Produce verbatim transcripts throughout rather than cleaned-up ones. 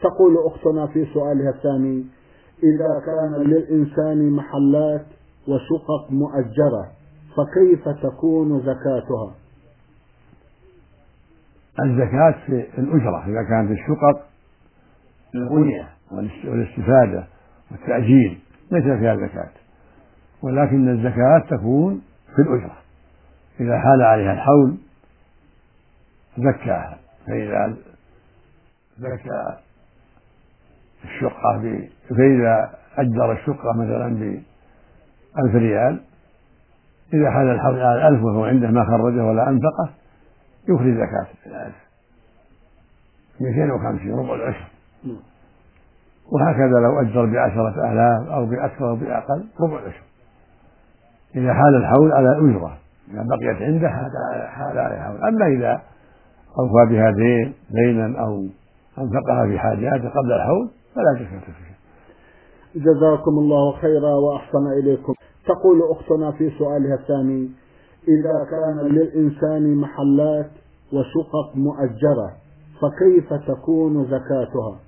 تقول أختنا في سؤالها الثاني: إذا كان للإنسان محلات وشقق مؤجرة فكيف تكون زكاتها؟ الزكاة في الأجرة إذا كانت الشقق البنية والاستفادة والتأجير ليس فيها زكاة، ولكن الزكاة تكون في الأجرة إذا حال عليها الحول زكاها. فإذا زكى الشقة ب... فإذا أجر الشقة مثلا بألف ريال، إذا حال الحول على الألف وهو عنده ما خرجه ولا أنفقه يخرج زكاة الألف مئتين وخمسين ربع العشر. وهكذا لو أجر بعشرة آلاف أو بأكثر أو بأقل ربع العشر إذا حال الحول على أجرة، إذا بقيت عنده حال على الحول. أما إذا أوفى بها دين دينا أو أنفقها في حاجاته قبل الحول فلا زكاة فيها. جزاكم الله خيرا وأحسن إليكم. تقول أختنا في سؤالها الثاني: إذا كان للإنسان محلات وشقق مؤجرة فكيف تكون زكاتها؟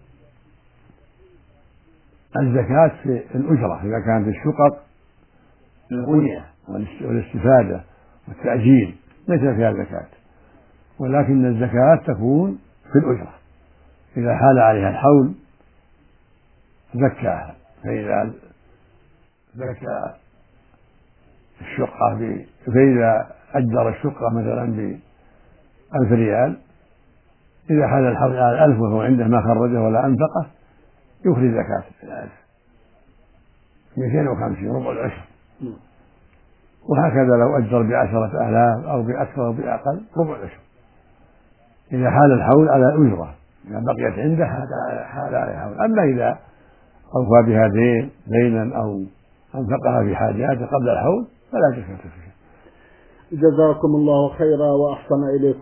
الزكاة في الأجرة إذا كانت الشقق البنية والاستفادة والتأجير ليس فيها زكاة، ولكن الزكاة تكون في الأجرة إذا حال عليها الحول زكاها. فإذا زكى الشقة ب... فإذا أجر الشقة مثلا بألف ريال، إذا حال الحول على الألف وهو عنده ما خرجه ولا أنفقه يخرج زكاة الألف مئتين وخمسين ربع العشر. وهكذا لو أجر بعشرة آلاف أو بأكثر أو بأقل ربع العشر إذا حال الحول على أجرة، إذا بقيت عنده حال على الحول. أما إذا أوفى بها دين دينا أو أنفقها في حاجاته قبل الحول فلا زكاة فيها. جزاكم الله خيرا وأحسن إليكم.